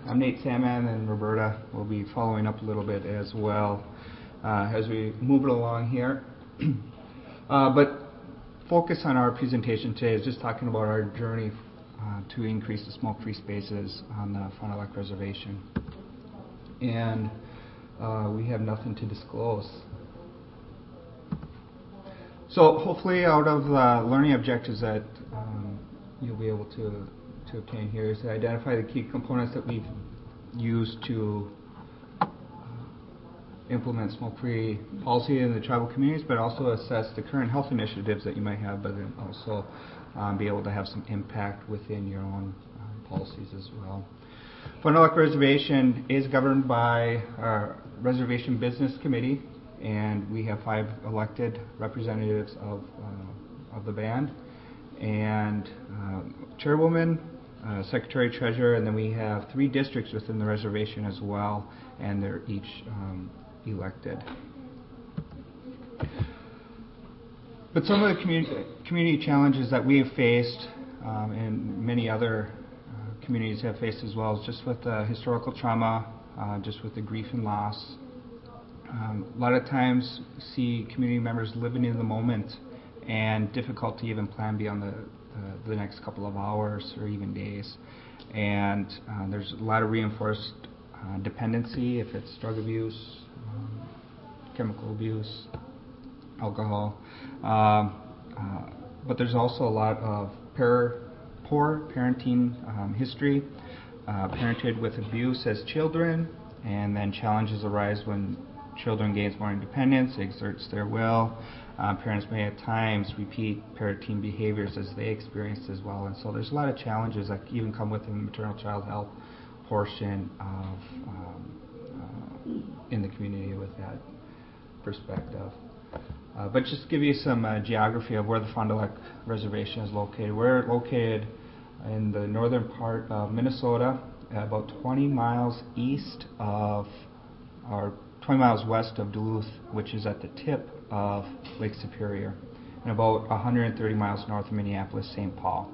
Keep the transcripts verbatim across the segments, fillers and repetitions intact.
I'm Nate Salmon, and Roberta will be following up a little bit as well uh, as we move it along here. uh, but focus on our presentation today is just talking about our journey uh, to increase the smoke-free spaces on the Fond du Lac Reservation. And uh, we have nothing to disclose. So hopefully out of the learning objectives that um, you'll be able to, to obtain here is to identify the key components that we've used to uh, implement smoke-free policy in the tribal communities, but also assess the current health initiatives that you might have, but then also um, be able to have some impact within your own uh, policies as well. Fond du Lac Reservation is governed by our Reservation Business Committee, and we have five elected representatives of, uh, of the band, and uh, chairwoman, uh, secretary, treasurer, and then we have three districts within the reservation as well, and they're each um, elected. But some of the community, community challenges that we have faced, um, and many other uh, communities have faced as well, is just with the historical trauma, uh, just with the grief and loss. Um, a lot of times see community members living in the moment and difficult to even plan beyond the, the, the next couple of hours or even days. And uh, there's a lot of reinforced uh, dependency, if it's drug abuse, um, chemical abuse, alcohol. Um, uh, but there's also a lot of par- poor parenting um, history, uh, parented with abuse as children, and then challenges arise when children gains more independence, exerts their will. Um, parents may at times repeat parenting behaviors as they experienced as well. And so there's a lot of challenges that even come within the maternal child health portion of um, uh, in the community with that perspective. Uh, but just to give you some uh, geography of where the Fond du Lac Reservation is located. We're located in the northern part of Minnesota, about twenty miles east of our twenty miles west of Duluth, which is at the tip of Lake Superior, and about one hundred thirty miles north of Minneapolis, Saint Paul.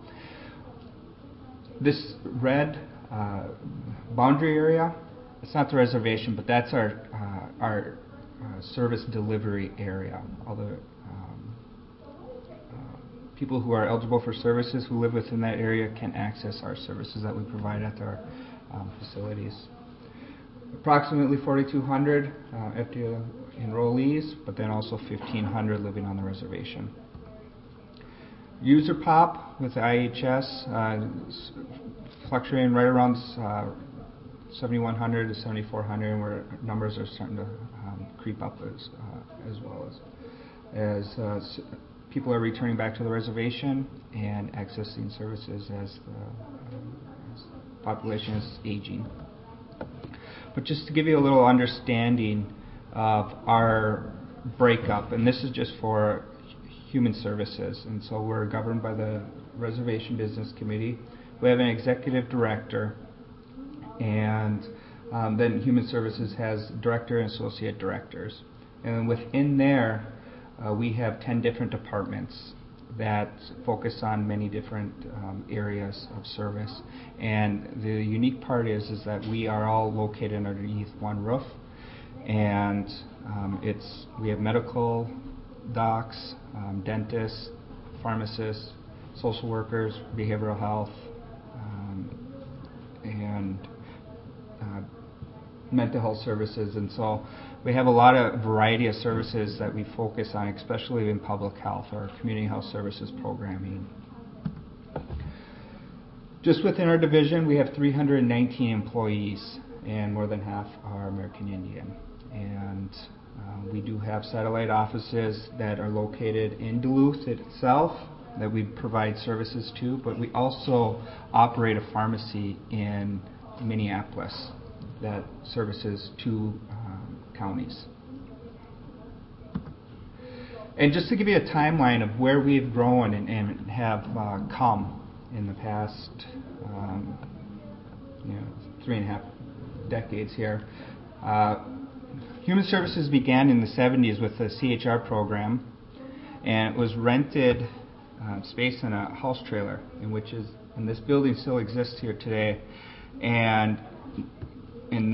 This red uh, boundary area, it's not the reservation, but that's our uh, our uh, service delivery area. All the um, uh, people who are eligible for services who live within that area can access our services that we provide at our um, facilities. Approximately forty-two hundred uh, F D A enrollees, but then also fifteen hundred living on the reservation. User pop with the I H S uh, fluctuating right around uh, seventy-one hundred to seventy-four hundred, where numbers are starting to um, creep up as uh, as well as as uh, s- people are returning back to the reservation and accessing services as the, um, as the population is aging. But just to give you a little understanding of our breakup, and this is just for human services, and so we're governed by the Reservation Business Committee. We have an executive director, and um, then Human Services has director and associate directors. And within there, uh, we have ten different departments that focus on many different um, areas of service. And the unique part is is that we are all located underneath one roof, and um, it's we have medical docs, um, dentists, pharmacists, social workers, behavioral health, um, and uh, mental health services. And so we have a lot of variety of services that we focus on, especially in public health or community health services programming. Just within our division, we have three hundred nineteen employees, and more than half are American Indian. And uh, we do have satellite offices that are located in Duluth itself that we provide services to, but we also operate a pharmacy in Minneapolis that services two um, counties. And just to give you a timeline of where we've grown and, and have uh, come in the past um, you know, three and a half decades here. Uh, Human Services began in the seventies with the C H R program, and it was rented uh, space in a house trailer, in which is, and this building still exists here today. And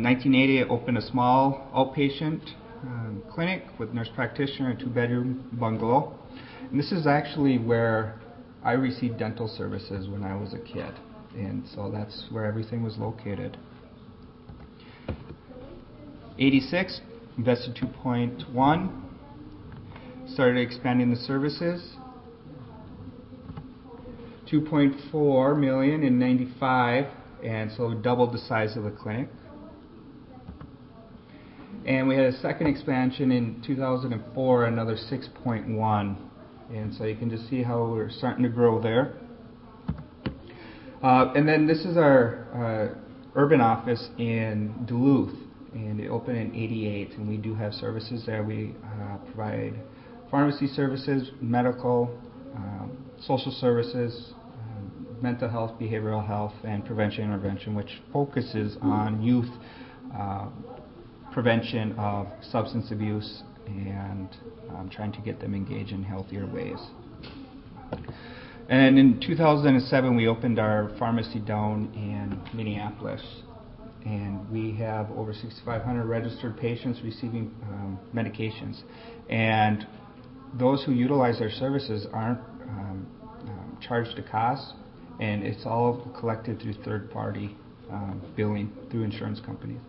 nineteen eighty, I opened a small outpatient um, clinic with nurse practitioner and two-bedroom bungalow. And this is actually where I received dental services when I was a kid. And so that's where everything was located. eighty-six, invested two point one, started expanding the services. two point four million in ninety-five, and so doubled the size of the clinic. And we had a second expansion in two thousand four, another six point one. And so you can just see how we're starting to grow there. Uh, and then this is our uh, urban office in Duluth, and it opened in eighty-eight, and we do have services there. We uh, provide pharmacy services, medical, um, social services, um, mental health, behavioral health, and prevention intervention, which focuses on youth uh, prevention of substance abuse and um, trying to get them engaged in healthier ways. And in two thousand seven, we opened our pharmacy down in Minneapolis, and we have over sixty-five hundred registered patients receiving um, medications. And those who utilize their services aren't um, um, charged a cost, and it's all collected through third-party um, billing through insurance companies.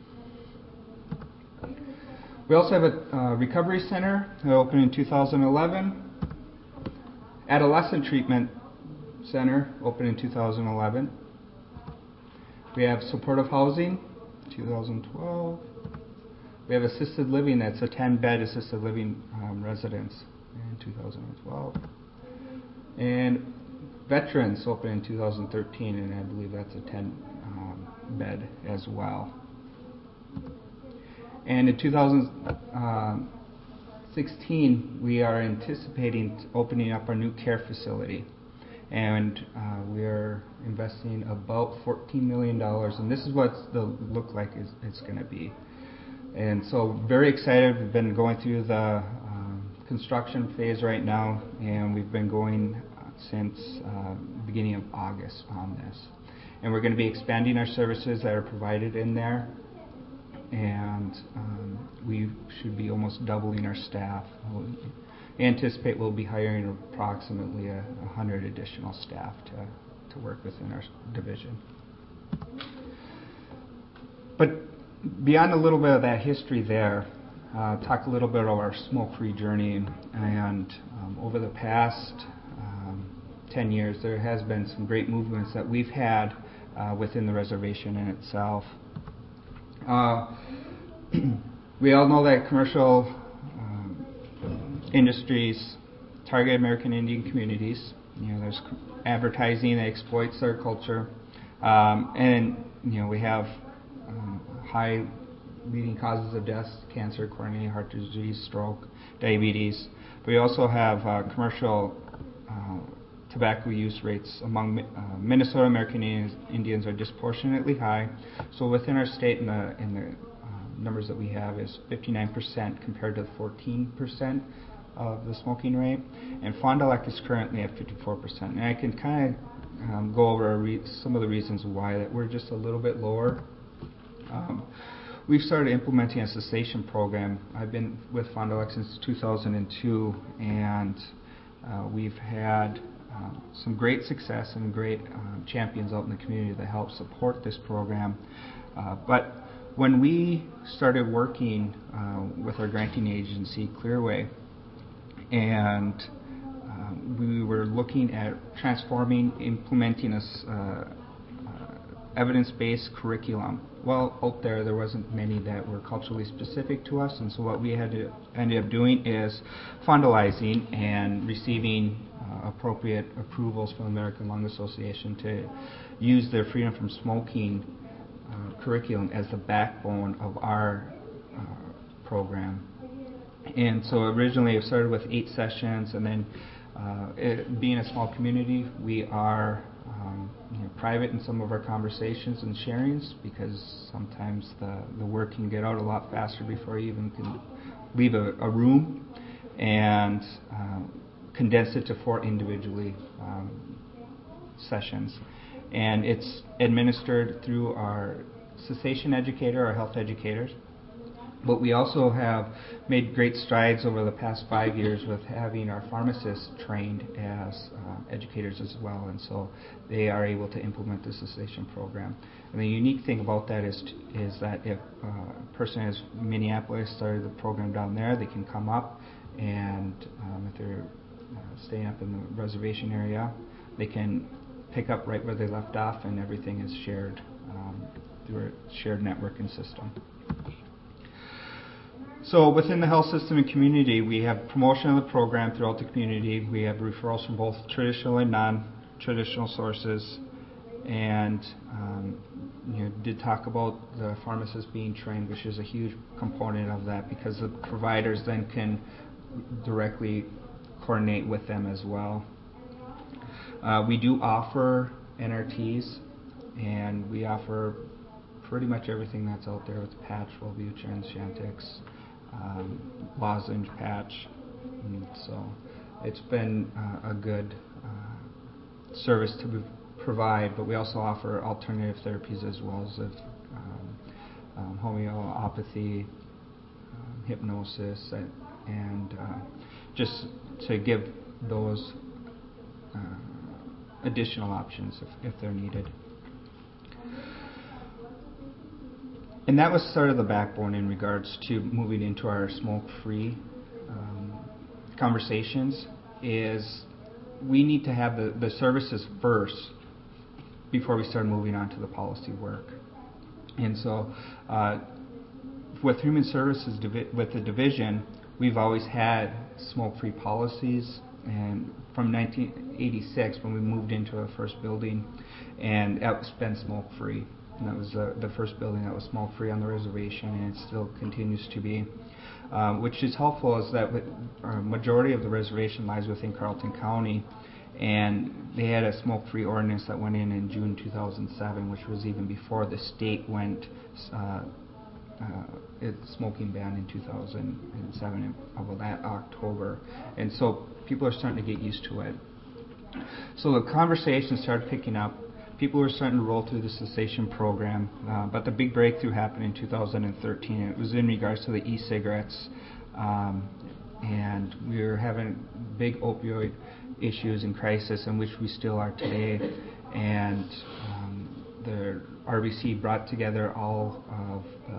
We also have a uh, recovery center that opened in two thousand eleven. Adolescent treatment center opened in two thousand eleven. We have supportive housing, two thousand twelve. We have assisted living, that's a ten-bed assisted living um, residence in two thousand twelve. And veterans opened in two thousand thirteen, and I believe that's a ten-bed um, as well. And in two thousand sixteen, we are anticipating opening up our new care facility. And uh, we are investing about fourteen million dollars, and this is what the look like is, it's going to be. And so very excited. We've been going through the um, construction phase right now, and we've been going uh, since uh, beginning of August on this. And we're going to be expanding our services that are provided in there, and um, we should be almost doubling our staff. We anticipate we'll be hiring approximately a, a hundred additional staff to, to work within our division. But beyond a little bit of that history there, uh, talk a little bit about our smoke-free journey. And, and um, over the past um, ten years, there has been some great movements that we've had uh, within the reservation in itself. Uh, we all know that commercial um, industries target American Indian communities. You know, there's advertising that exploits their culture, um, and you know we have um, high leading causes of death: cancer, coronary heart disease, stroke, diabetes. But we also have uh, commercial uh, tobacco use rates among uh, Minnesota American Indians are disproportionately high. So within our state, in the in the uh, numbers that we have is fifty-nine percent compared to fourteen percent of the smoking rate, and Fond du Lac is currently at fifty-four percent. And I can kind of um, go over re- some of the reasons why that we're just a little bit lower. Um, we've started implementing a cessation program. I've been with Fond du Lac since two thousand two, and uh, we've had um, some great success and great um, champions out in the community that help support this program. Uh, but when we started working uh, with our granting agency, Clearway, and um, we were looking at transforming, implementing a uh, uh, evidence-based curriculum. Well, out there, there wasn't many that were culturally specific to us, and so what we had to ended up doing is fondalizing and receiving uh, appropriate approvals from the American Lung Association to use their Freedom from Smoking uh, curriculum as the backbone of our uh, program. And so originally it started with eight sessions, and then uh, it, being a small community, we are um, you know, private in some of our conversations and sharings, because sometimes the, the word can get out a lot faster before you even can leave a, a room, and uh, condense it to four individually um, sessions. And it's administered through our cessation educator or health educators. But we also have made great strides over the past five years with having our pharmacists trained as uh, educators as well, and so they are able to implement the cessation program. And the unique thing about that is t- is that if uh, a person is Minneapolis started the program down there, they can come up, and um, if they're uh, staying up in the reservation area, they can pick up right where they left off, and everything is shared um, through a shared networking system. So within the health system and community, we have promotion of the program throughout the community. We have referrals from both traditional and non-traditional sources. And um, you know, did talk about the pharmacists being trained, which is a huge component of that, because the providers then can directly coordinate with them as well. Uh, we do offer N R Ts, and we offer pretty much everything that's out there with patch, Wellbutrin, Chantix, um, lozenge patch. And so it's been uh, a good uh, service to be provide, but we also offer alternative therapies as well as um, um, homeopathy, um, hypnosis, and, and uh, just to give those uh, additional options if, if they're needed. And that was sort of the backbone in regards to moving into our smoke-free um, conversations, is we need to have the, the services first before we start moving on to the policy work. And so uh, with Human Services, divi- with the division, we've always had smoke-free policies, and from nineteen eighty-six when we moved into our first building, and it's been smoke-free. And that was the, the first building that was smoke-free on the reservation, and it still continues to be. Um, which is helpful is that a majority of the reservation lies within Carleton County, and they had a smoke-free ordinance that went in in June two thousand seven, which was even before the state went uh, uh, its smoking ban in two thousand seven, about that October. And so people are starting to get used to it. So the conversation started picking up. People were starting to roll through the cessation program, uh, but the big breakthrough happened in two thousand thirteen. It was in regards to the e-cigarettes, um, and we were having big opioid issues and crisis, in which we still are today. And um, the R B C brought together all of the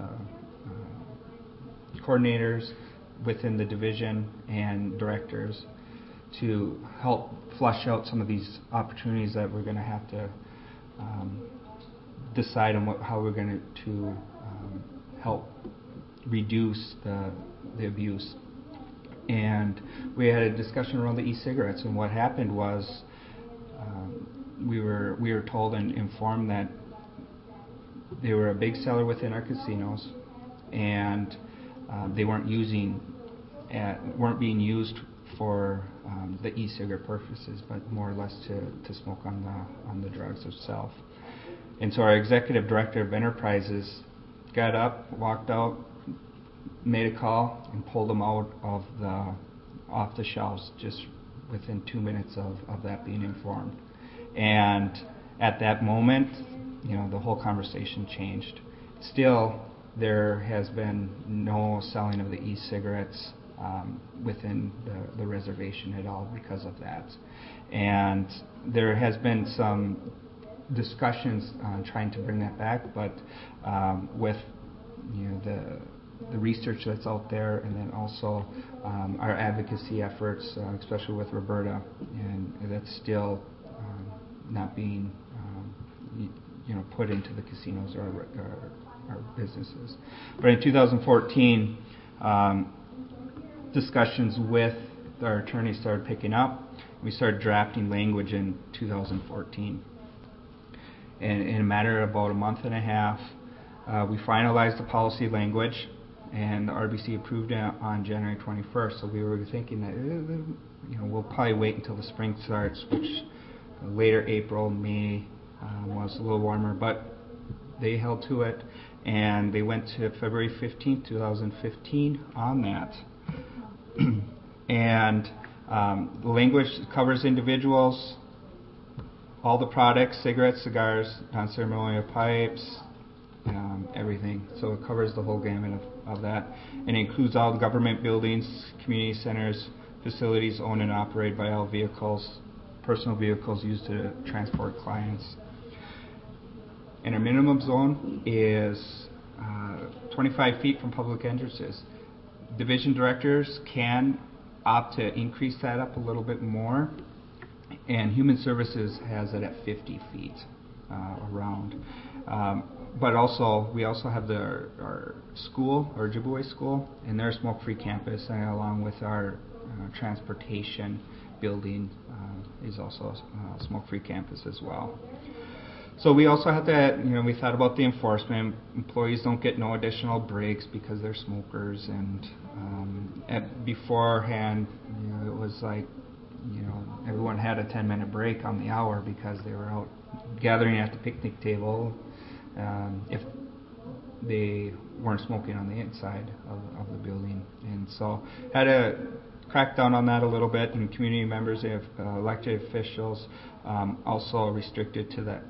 uh, coordinators within the division and directors to help flush out some of these opportunities that we're going to have to Um, decide on what, how we're going to um, help reduce the, the abuse. And we had a discussion around the e-cigarettes, and what happened was um, we were we were told and informed that they were a big seller within our casinos, and uh, they weren't using at, weren't being used for um, the e-cigarette purposes, but more or less to, to smoke on the on the drugs itself. And so our executive director of enterprises got up, walked out, made a call, and pulled them out of the off the shelves just within two minutes of, of that being informed. And at that moment, you know, the whole conversation changed. Still, there has been no selling of the e-cigarettes Um, within the, the reservation at all because of that. And there has been some discussions on trying to bring that back, but um, with you know the the research that's out there, and then also um, our advocacy efforts, uh, especially with Roberta, and that's still um, not being um, you, you know put into the casinos or our, our businesses. But in two thousand fourteen. Um, discussions with our attorneys started picking up. We started drafting language in two thousand fourteen. And in a matter of about a month and a half, uh, we finalized the policy language, and the R B C approved it on January twenty-first. So we were thinking that uh, you know we'll probably wait until the spring starts, which later April, May um, was a little warmer, but they held to it, and they went to February fifteenth, twenty fifteen on that. And um, the language covers individuals, all the products, cigarettes, cigars, non-ceremonial pipes, um, everything. So it covers the whole gamut of, of that. And it includes all the government buildings, community centers, facilities owned and operated by all vehicles, personal vehicles used to transport clients. And our minimum zone is uh, twenty-five feet from public entrances. Division directors can opt to increase that up a little bit more, and Human Services has it at fifty feet uh, around. Um, but also, we also have the, our, our school, our Ojibwe school, and their smoke-free campus, and along with our uh, transportation building uh, is also a smoke-free campus as well. So we also have to, you know, we thought about the enforcement. Employees don't get no additional breaks because they're smokers, and um, at beforehand, you know, it was like, you know, everyone had a ten-minute break on the hour because they were out gathering at the picnic table um, if they weren't smoking on the inside of, of the building. And so had to crack down on that a little bit, and community members, they have uh, elected officials um, also restricted to that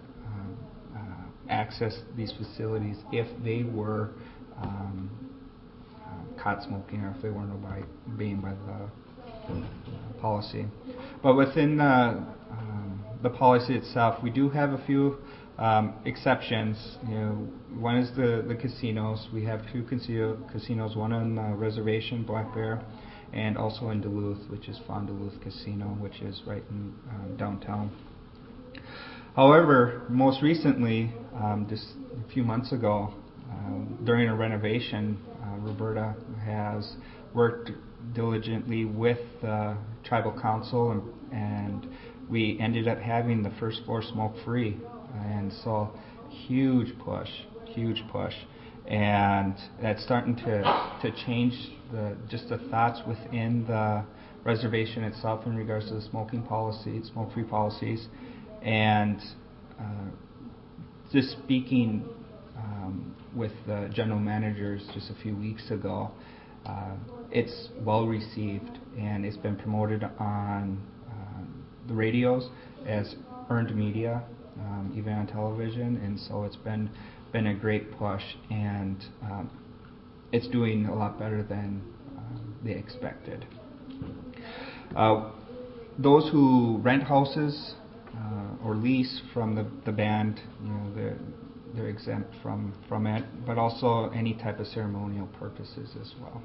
access these facilities if they were um, uh, caught smoking or if they weren't obeying by the uh, policy. But within the, um, the policy itself, we do have a few um, exceptions. You know, one is the, the casinos. We have two casino, casinos, one on the reservation, Black Bear, and also in Duluth, which is Fond Duluth Casino, which is right in uh, downtown. However, most recently, um, just a few months ago, um, during a renovation, uh, Roberta has worked diligently with the tribal council, and, and we ended up having the first floor smoke-free. And so, huge push, huge push. And that's starting to, to change the just the thoughts within the reservation itself in regards to the smoking policy, smoke-free policies. And uh, just speaking um, with the general managers just a few weeks ago, uh, it's well received, and it's been promoted on uh, the radios as earned media, um, even on television, and so it's been been a great push, and um, it's doing a lot better than uh, they expected. Uh, those who rent houses Uh, or lease from the, the band, you know, they're, they're exempt from, from it, but also any type of ceremonial purposes as well.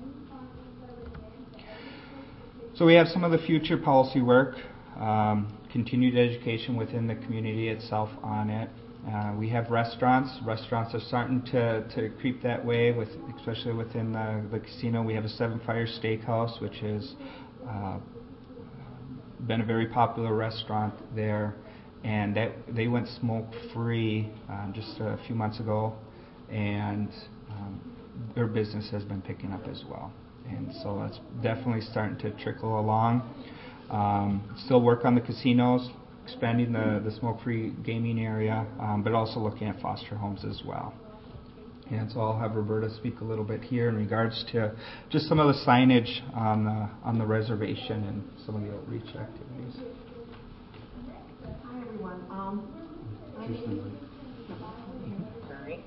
So we have some of the future policy work, um, continued education within the community itself on it. Uh, we have restaurants. Restaurants are starting to, to creep that way, with especially within the, the casino. We have a Seven Fire Steakhouse, which has uh, been a very popular restaurant there, and that they went smoke-free um, just a few months ago, and um, their business has been picking up as well. And so that's definitely starting to trickle along. Um, still work on the casinos, expanding the, the smoke-free gaming area, um, but also looking at foster homes as well. And so I'll have Roberta speak a little bit here in regards to just some of the signage on the, on the reservation and some of the outreach activities. Hi everyone. Um, Sorry.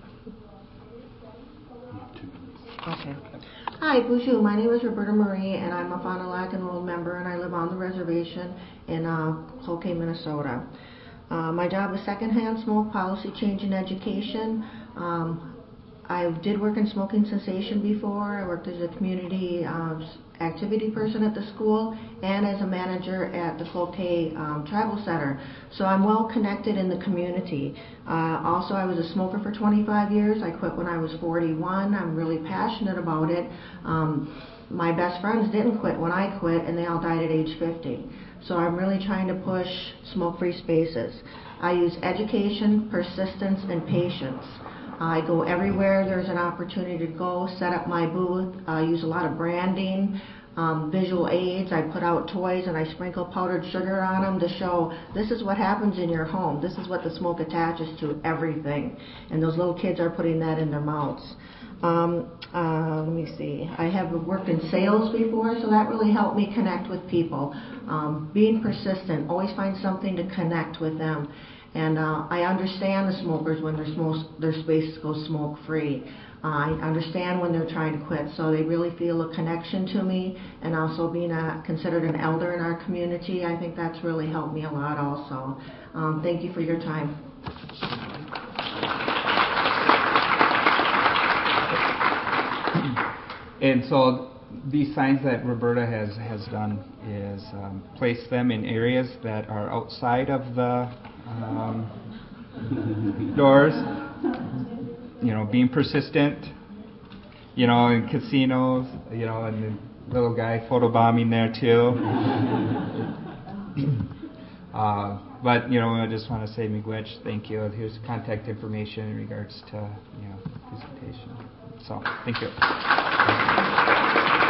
Okay. Hi, bonjour. My name is Roberta Marie, and I'm a Fond du Lac enrolled member, and I live on the reservation in uh, Cloquet, Minnesota. Uh, my job is secondhand smoke policy change in education. Um, I did work in smoking cessation before. I worked as a community uh, activity person at the school and as a manager at the Cloquet um, Tribal Center. So I'm well connected in the community. Uh, also, I was a smoker for twenty-five years. I quit when I was forty-one. I'm really passionate about it. Um, my best friends didn't quit when I quit, and they all died at age fifty. So I'm really trying to push smoke-free spaces. I use education, persistence, and patience. I go everywhere there's an opportunity to go, set up my booth, I use a lot of branding, um, visual aids. I put out toys and I sprinkle powdered sugar on them to show this is what happens in your home. This is what the smoke attaches to, everything. And those little kids are putting that in their mouths. Um, uh, let me see. I have worked in sales before, so that really helped me connect with people. Um, being persistent, always find something to connect with them. And uh, I understand the smokers when their, smoke, their space goes smoke-free. Uh, I understand when they're trying to quit, so they really feel a connection to me. And also being a, considered an elder in our community, I think that's really helped me a lot also. Um, thank you for your time. And so these signs that Roberta has, has done is um, place them in areas that are outside of the um, doors. You know, being persistent, you know, in casinos, you know, and the little guy photobombing there too. uh, but, you know, I just want to say, Miigwech, thank you. Here's contact information in regards to, you know, presentation. So, thank you.